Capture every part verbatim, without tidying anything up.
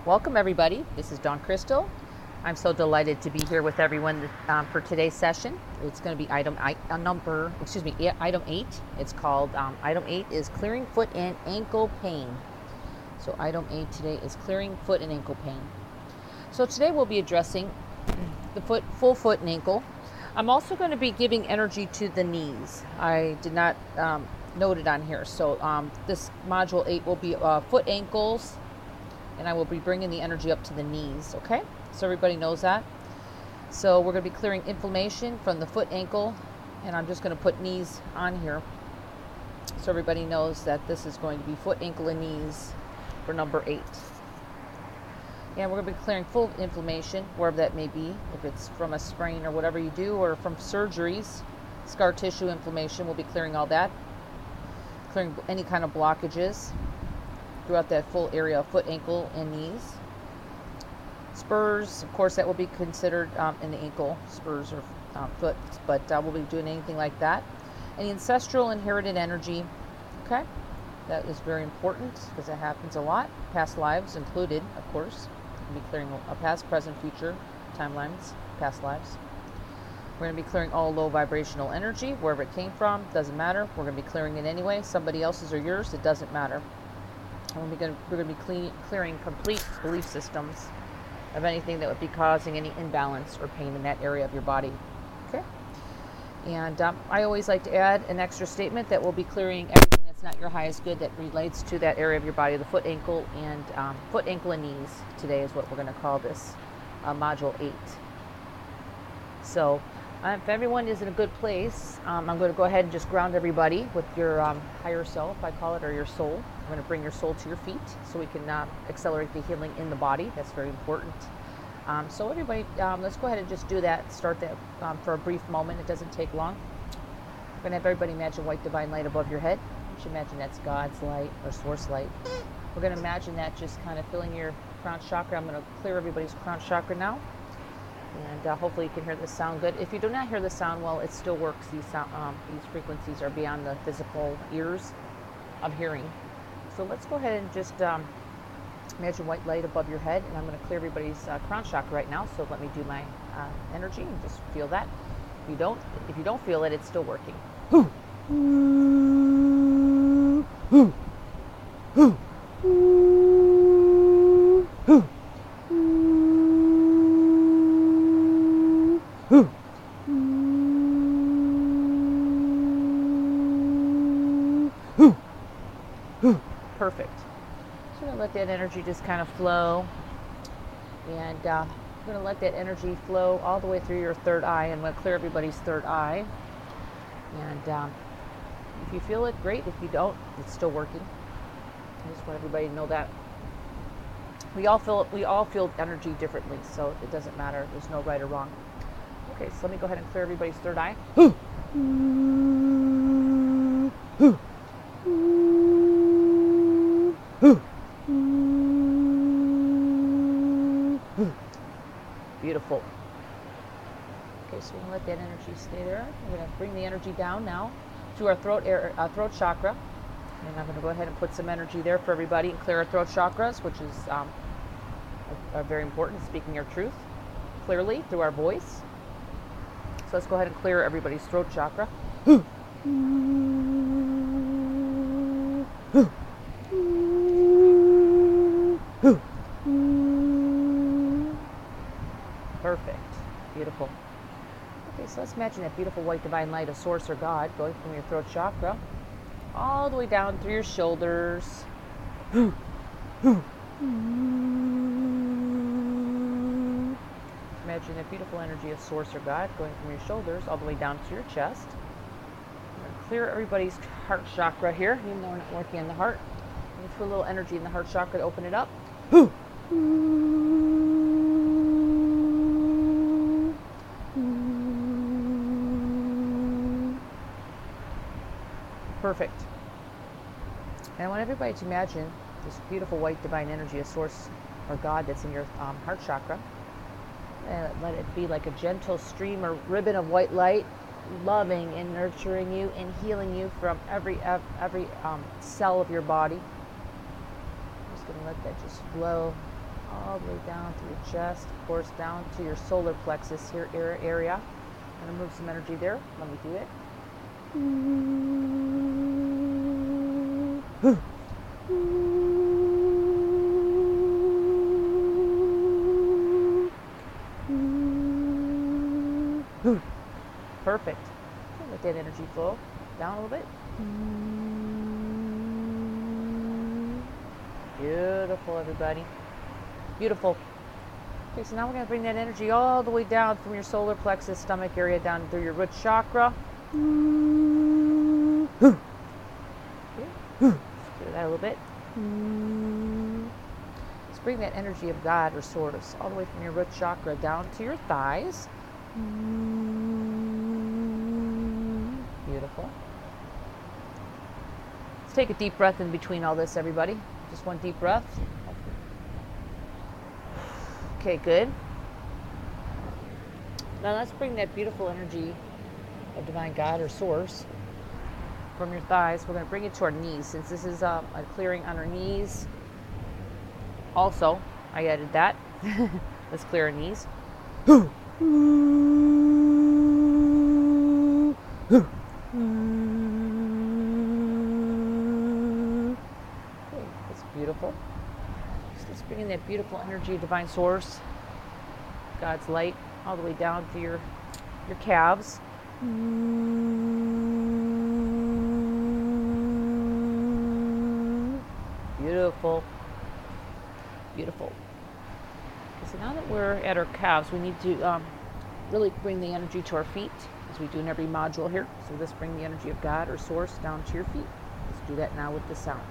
Welcome everybody. This is Dawn Crystal. I'm so delighted to be here with everyone um, for today's session. It's going to be item uh, number, excuse me, item eight. It's called um, item eight is clearing foot and ankle pain. So item eight today is clearing foot and ankle pain. So today we'll be addressing the foot, full foot and ankle. I'm also going to be giving energy to the knees. I did not um, note it on here. So um, this module eight will be uh, foot, ankles, and I will be bringing the energy up to the knees, okay? So everybody knows that. So we're going to be clearing inflammation from the foot, ankle, and I'm just going to put knees on here so everybody knows that this is going to be foot, ankle, and knees for number eight. And we're going to be clearing full inflammation, wherever that may be, if it's from a sprain or whatever you do, or from surgeries, scar tissue inflammation, we'll be clearing all that. Clearing any kind of blockages throughout that full area of foot, ankle, and knees. Spurs, of course, that will be considered um, in the ankle, spurs or uh, foot, but uh, we'll be doing anything like that. Any ancestral inherited energy, okay? That is very important because it happens a lot. Past lives included, of course. We'll be clearing a past, present, future timelines, past lives. We're going to be clearing all low vibrational energy, wherever it came from, doesn't matter. We're going to be clearing it anyway. Somebody else's or yours, it doesn't matter. And we're going to, we're going to be clean, clearing complete belief systems of anything that would be causing any imbalance or pain in that area of your body. Okay? And um, I always like to add an extra statement that we'll be clearing everything that's not your highest good that relates to that area of your body, the foot, ankle, and um, foot, ankle, and knees. Today is what we're going to call this uh, module eight. So uh, if everyone is in a good place, um, I'm going to go ahead and just ground everybody with your um, higher self, I call it, or your soul. I'm going to bring your soul to your feet so we can uh, accelerate the healing in the body. That's very important. Um, so everybody, um, let's go ahead and just do that. Start that um, for a brief moment. It doesn't take long. We're going to have everybody imagine white divine light above your head. You should imagine that's God's light or source light. We're going to imagine that just kind of filling your crown chakra. I'm going to clear everybody's crown chakra now. And uh, hopefully you can hear the sound good. If you do not hear the sound well, it still works. These, sound, um, these frequencies are beyond the physical ears of hearing. So let's go ahead and just um, imagine white light above your head, and I'm going to clear everybody's uh, crown chakra right now. So let me do my uh, energy and just feel that. If you don't, if you don't feel it, it's still working. Perfect. So I'm going to let that energy just kind of flow. And uh, I'm going to let that energy flow all the way through your third eye. I'm going to clear everybody's third eye. And um, if you feel it, great. If you don't, it's still working. I just want everybody to know that. We all feel we all feel energy differently, so it doesn't matter. There's no right or wrong. Okay, so let me go ahead and clear everybody's third eye. Beautiful. Okay, so we're going to let that energy stay there. We're going to bring the energy down now to our throat air, uh, throat chakra. And I'm going to go ahead and put some energy there for everybody and clear our throat chakras, which is um, are, are very important, speaking your truth clearly through our voice. So let's go ahead and clear everybody's throat chakra. Perfect. Beautiful. Okay, so let's imagine that beautiful white divine light of source or God going from your throat chakra all the way down through your shoulders. Imagine that beautiful energy of source or God going from your shoulders all the way down to your chest. I'm going to clear everybody's heart chakra here, even though we're not working on the heart. I'm going to put a little energy in the heart chakra to open it up. Perfect. And I want everybody to imagine this beautiful white divine energy of source or God that's in your um, heart chakra. And let it be like a gentle stream or ribbon of white light, loving and nurturing you and healing you from every every um, cell of your body. I'm just going to let that just flow all the way down to your chest, of course, down to your solar plexus here area. I'm going to move some energy there. Let me do it. Perfect. Let that energy flow down a little bit. Beautiful, everybody. Beautiful. Okay, so now we're going to bring that energy all the way down from your solar plexus, stomach area, down through your root chakra. Okay. Let's do that a little bit. Let's bring that energy of God or source all the way from your root chakra down to your thighs. Beautiful. Let's take a deep breath in between all this, everybody. Just one deep breath. Okay, good. Now let's bring that beautiful energy of divine God or source from your thighs. We're going to bring it to our knees, since this is uh, a clearing on our knees. Also, I added that. Let's clear our knees. Okay, that's beautiful. So let's bring in that beautiful energy of divine source, God's light, all the way down to your your calves. Beautiful. Beautiful. Okay, so now that we're at our calves, we need to um, really bring the energy to our feet, as we do in every module here. So let's bring the energy of God or source down to your feet. Let's do that now with the sound.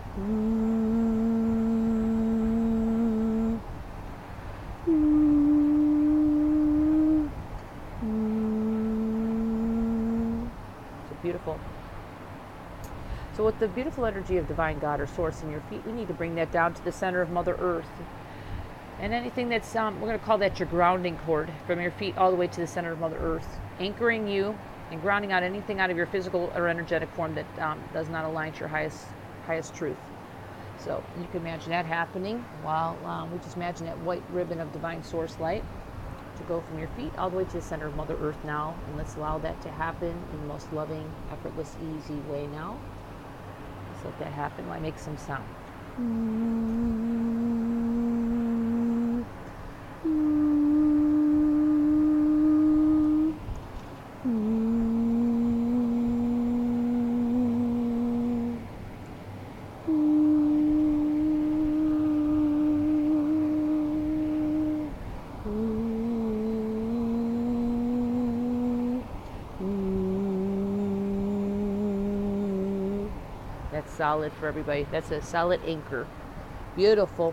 So beautiful. So with the beautiful energy of divine God or source in your feet, we need to bring that down to the center of Mother Earth. And anything that's, um, we're going to call that your grounding cord, from your feet all the way to the center of Mother Earth, anchoring you and grounding out anything out of your physical or energetic form that um, does not align to your highest, highest truth. So you can imagine that happening while um, we just imagine that white ribbon of divine source light to go from your feet all the way to the center of Mother Earth now. And let's allow that to happen in the most loving, effortless, easy way now. Let's let that happen while I make some sound. That's solid for everybody. That's a solid anchor. Beautiful.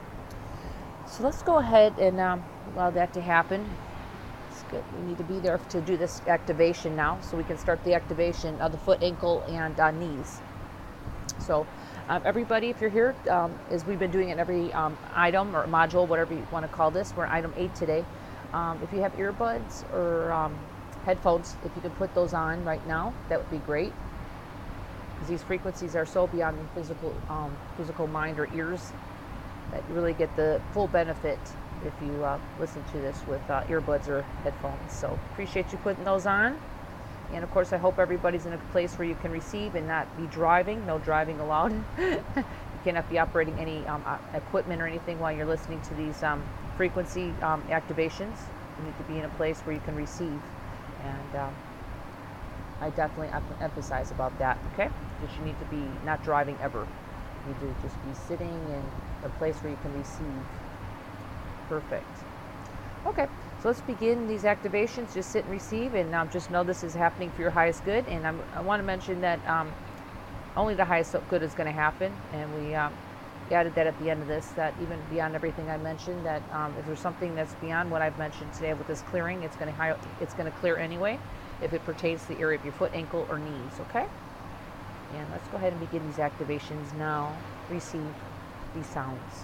So let's go ahead and um, allow that to happen. It's good. We need to be there to do this activation now, so we can start the activation of the foot, ankle, and uh, knees. So um, everybody, if you're here, um, as we've been doing in every um, item or module, whatever you want to call this, we're item eight today. Um, if you have earbuds or um, headphones, if you could put those on right now, that would be great. Because these frequencies are so beyond the physical, um, physical mind or ears that you really get the full benefit if you uh, listen to this with uh, earbuds or headphones. So appreciate you putting those on. And of course, I hope everybody's in a place where you can receive and not be driving. No driving allowed. You cannot be operating any um, equipment or anything while you're listening to these um, frequency um, activations. You need to be in a place where you can receive. And um, I definitely emphasize about that, okay? That you need to be not driving ever. You need to just be sitting in a place where you can receive. Perfect. Okay, so let's begin these activations. Just sit and receive, and um, just know this is happening for your highest good. And I'm, I want to mention that um, only the highest good is going to happen. And we um, added that at the end of this, that even beyond everything I mentioned, that um, if there's something that's beyond what I've mentioned today with this clearing, it's going to it's going to clear anyway, if it pertains to the area of your foot, ankle, or knees, okay? And let's go ahead and begin these activations now. Receive these sounds.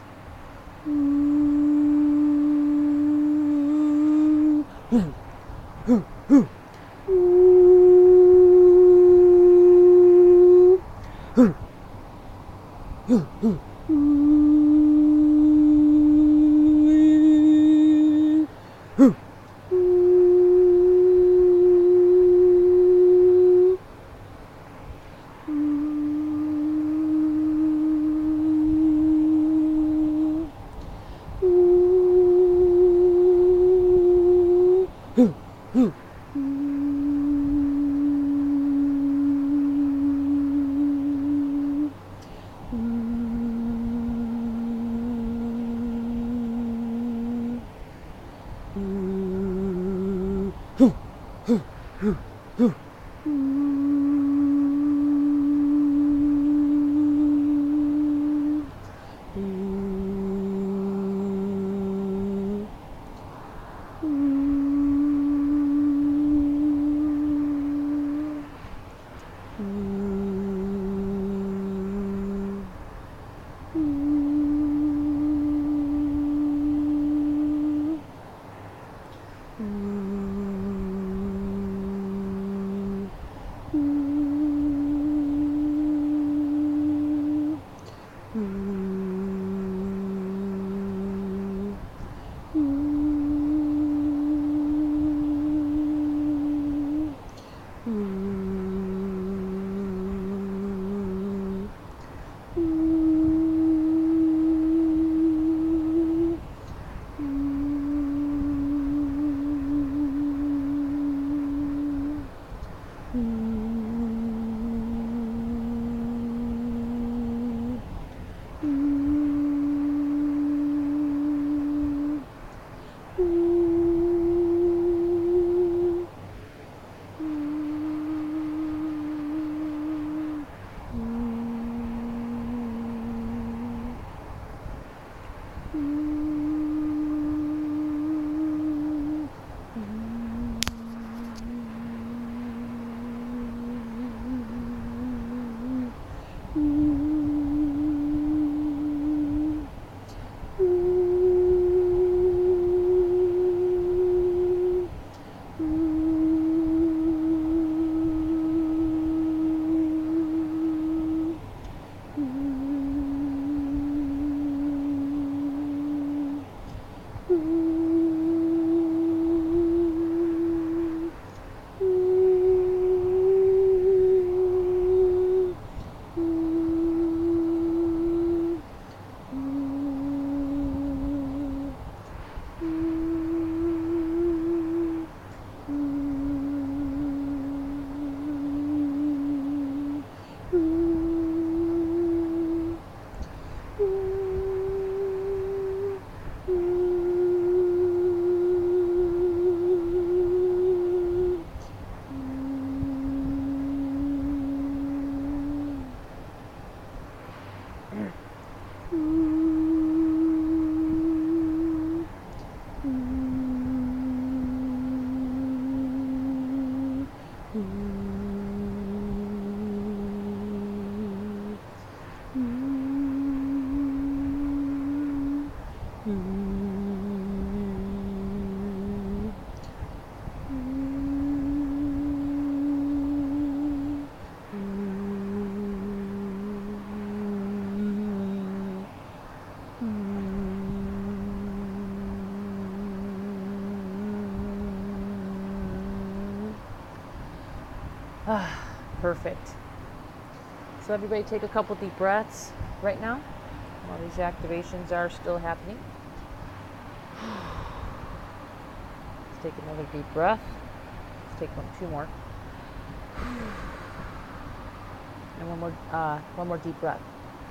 Ah, perfect. So everybody take a couple deep breaths right now while these activations are still happening. Let's take another deep breath. Let's take one, two more. And one more, uh, one more deep breath.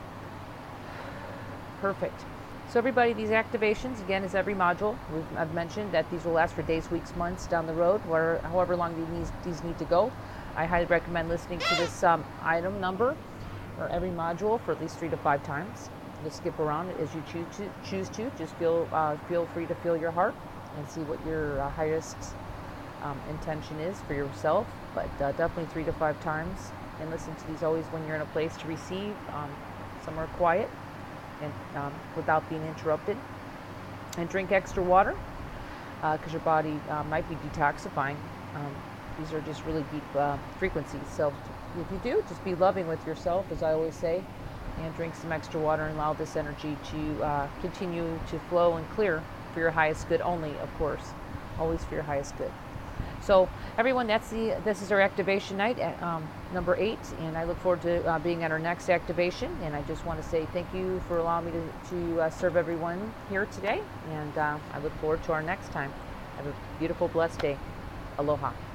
Perfect. So everybody, these activations, again, is every module. We've, I've mentioned that these will last for days, weeks, months down the road, where, however long these, these need to go. I highly recommend listening to this um, item number or every module for at least three to five times. Just skip around it as you choose to. Choose to. Just feel uh, feel free to feel your heart and see what your uh, highest um, intention is for yourself. But uh, definitely three to five times. And listen to these always when you're in a place to receive, um, somewhere quiet and um, without being interrupted. And drink extra water because uh, your body uh, might be detoxifying. Um, These are just really deep uh, frequencies. So if you do, just be loving with yourself, as I always say, and drink some extra water and allow this energy to uh, continue to flow and clear for your highest good only, of course. always for your highest good. So everyone, that's the this is our activation night at um, number eight, and I look forward to uh, being at our next activation. And I just want to say thank you for allowing me to, to uh, serve everyone here today, and uh, I look forward to our next time. Have a beautiful, blessed day. Aloha.